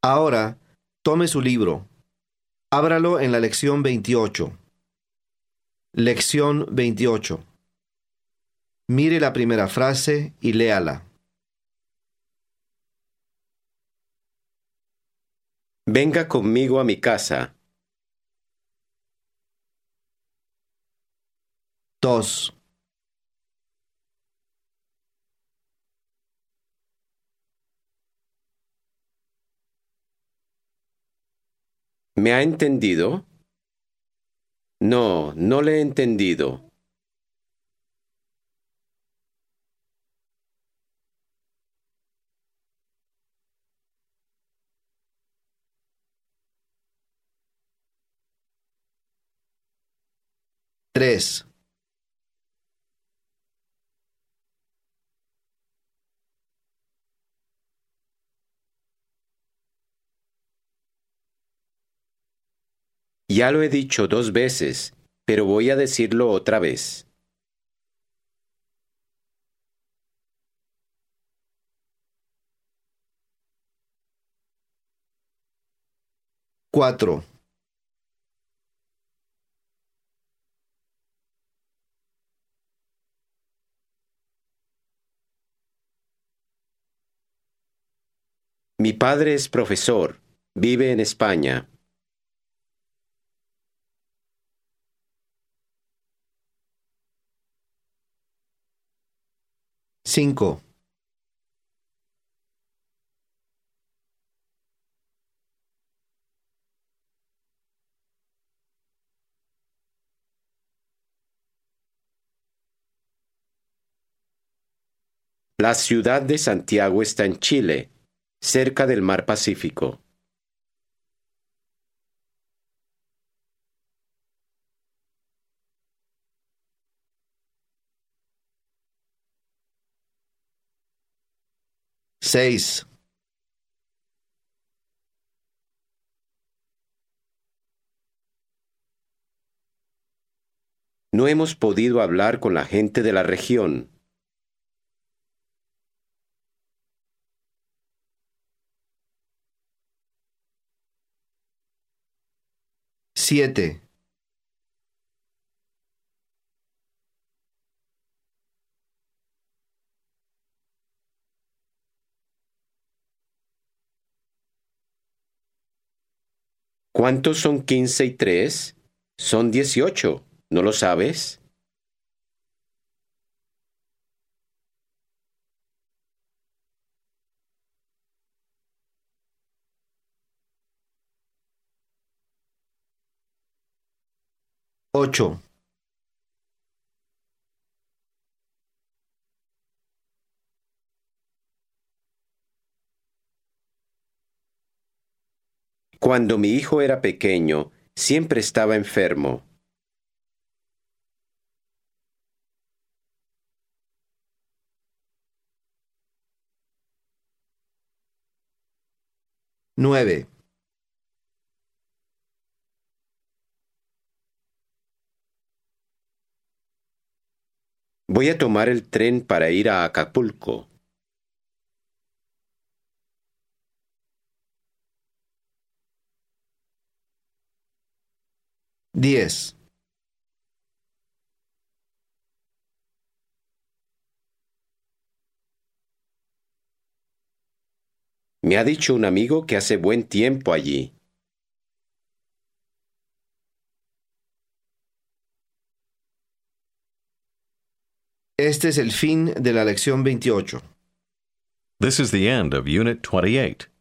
Ahora, tome su libro. Ábralo en la lección 28. Lección 28. Mire la primera frase y léala. Venga conmigo a mi casa. 2. ¿Me ha entendido? No, no le he entendido. 3. Ya lo he dicho 2 veces, pero voy a decirlo otra vez. 4. Mi padre es profesor. Vive en España. 5. La ciudad de Santiago está en Chile, cerca del mar Pacífico. 6. No hemos podido hablar con la gente de la región. 7. ¿Cuántos son 15 y 3? Son 18. ¿No lo sabes? 8. Cuando mi hijo era pequeño, siempre estaba enfermo. 9. Voy a tomar el tren para ir a Acapulco. 10. Me ha dicho un amigo que hace buen tiempo allí. Este es el fin de la lección 28. This is the end of Unit 28.